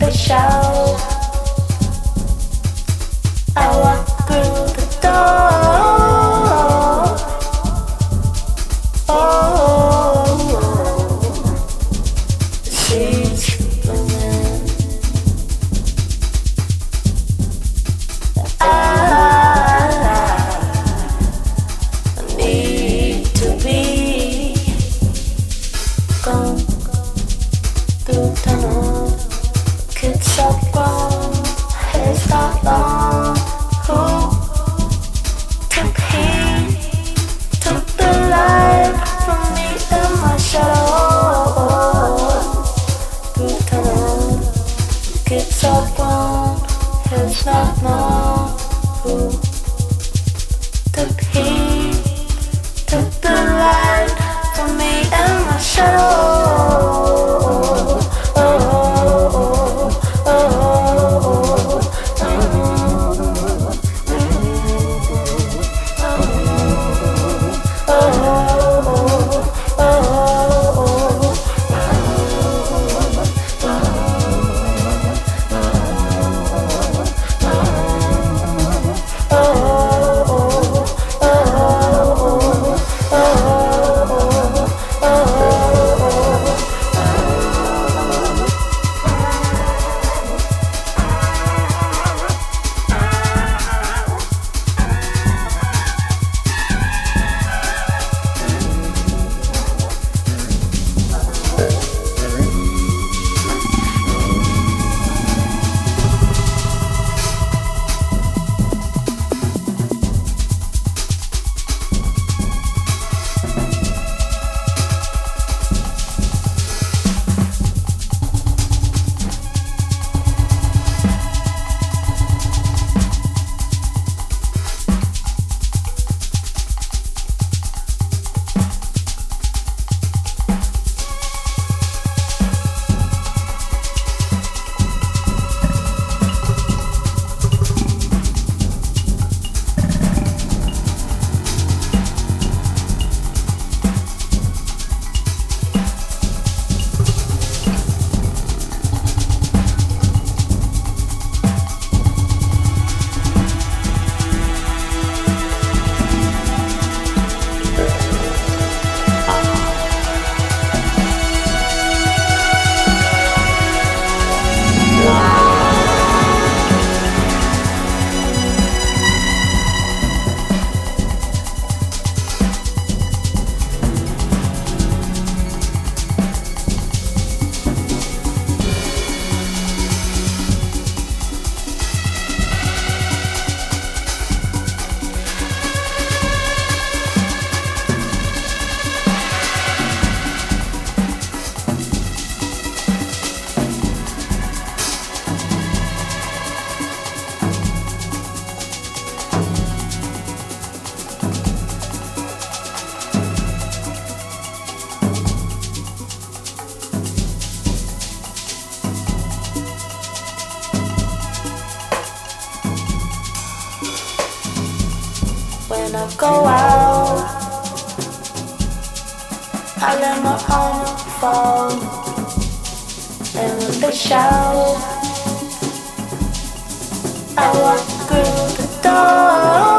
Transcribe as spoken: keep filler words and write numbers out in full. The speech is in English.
they shout, I walk through the door. Oh, the seeds blooming. I, I need to be gone through tunnel. Kids are grown, hair's not long. Who took heat, took the light from me and my shadow. Through tunnel, kids are grown, hair's not long. Who took heat, took the light from me and my shadow. When I go out, I let my arm fall. And when they shout, I walk through the door.